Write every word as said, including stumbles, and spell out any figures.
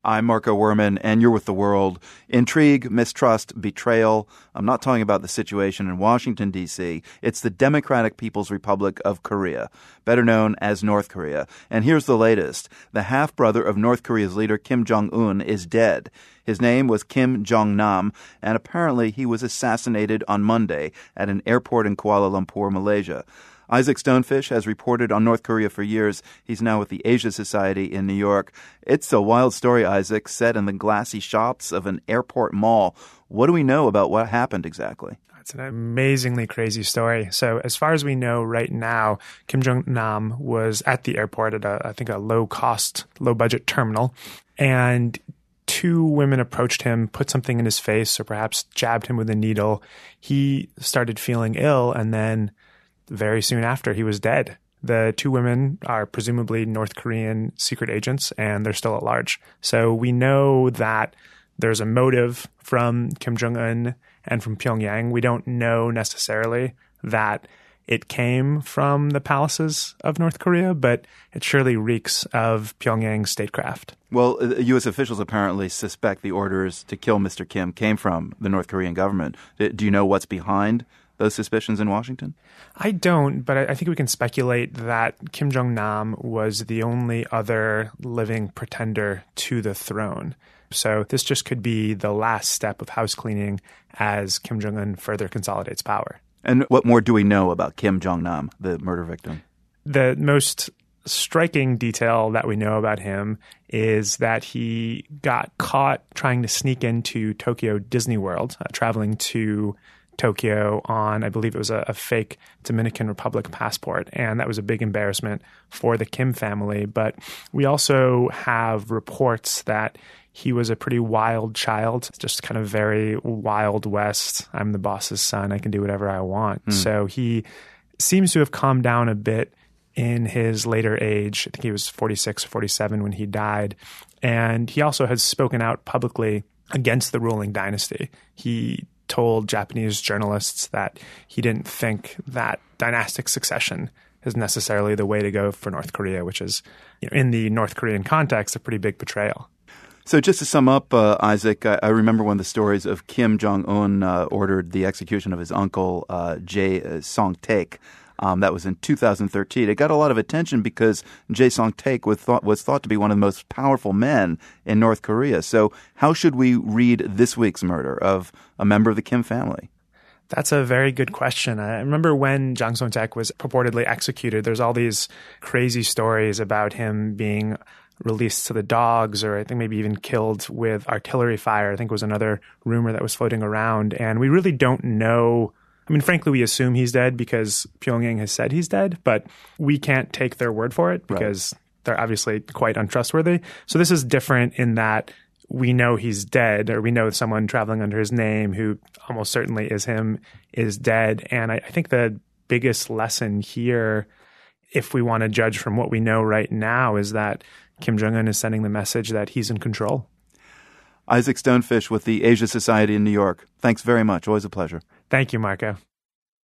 I'm Marco Werman, and you're with The World. Intrigue, mistrust, betrayal. I'm not talking about the situation in Washington, D C. It's the Democratic People's Republic of Korea, better known as North Korea. And here's the latest. The half-brother of North Korea's leader, Kim Jong-un, is dead. His name was Kim Jong-nam, and apparently he was assassinated on Monday at an airport in Kuala Lumpur, Malaysia. Isaac Stonefish has reported on North Korea for years. He's now with the Asia Society in New York. It's a wild story, Isaac, set in the glassy shops of an airport mall. What do we know about what happened exactly? It's an amazingly crazy story. So as far as we know right now, Kim Jong-nam was at the airport at, a, I think, a low-cost, low-budget terminal, and two women approached him, put something in his face, or perhaps jabbed him with a needle. He started feeling ill, and then very soon after, he was dead. The two women are presumably North Korean secret agents, and they're still at large. So we know that there's a motive from Kim Jong-un and from Pyongyang. We don't know necessarily that it came from the palaces of North Korea, but it surely reeks of Pyongyang statecraft. Well, U S officials apparently suspect the orders to kill Mister Kim came from the North Korean government. Do you know what's behind those suspicions in Washington? I don't, but I think we can speculate that Kim Jong-nam was the only other living pretender to the throne. So this just could be the last step of house cleaning as Kim Jong-un further consolidates power. And what more do we know about Kim Jong-nam, the murder victim? The most striking detail that we know about him is that he got caught trying to sneak into Tokyo Disney World, uh, traveling to Tokyo on, I believe it was a, a fake Dominican Republic passport. And that was a big embarrassment for the Kim family. But we also have reports that he was a pretty wild child, just kind of very Wild West. I'm the boss's son. I can do whatever I want. Mm. So he seems to have calmed down a bit in his later age. I think he was forty-six or forty-seven when he died. And he also has spoken out publicly against the ruling dynasty. He told Japanese journalists that he didn't think that dynastic succession is necessarily the way to go for North Korea, which is, you know, in the North Korean context, a pretty big betrayal. So just to sum up, uh, Isaac, I, I remember when the stories of Kim Jong-un uh, ordered the execution of his uncle, uh, Jae Song-taek. Um, that was in two thousand thirteen. It got a lot of attention because Jae Song-taek was thought, was thought to be one of the most powerful men in North Korea. So how should we read this week's murder of a member of the Kim family? That's a very good question. I remember when Jang Song-taek was purportedly executed, there's all these crazy stories about him being released to the dogs, or I think maybe even killed with artillery fire, I think was another rumor that was floating around. And we really don't know. I mean, frankly, we assume he's dead because Pyongyang has said he's dead, but we can't take their word for it because right. They're obviously quite untrustworthy. So this is different in that we know he's dead, or we know someone traveling under his name who almost certainly is him is dead. And I, I think the biggest lesson here, if we want to judge from what we know right now, is that Kim Jong-un is sending the message that he's in control. Isaac Stonefish with the Asia Society in New York. Thanks very much. Always a pleasure. Thank you, Marco.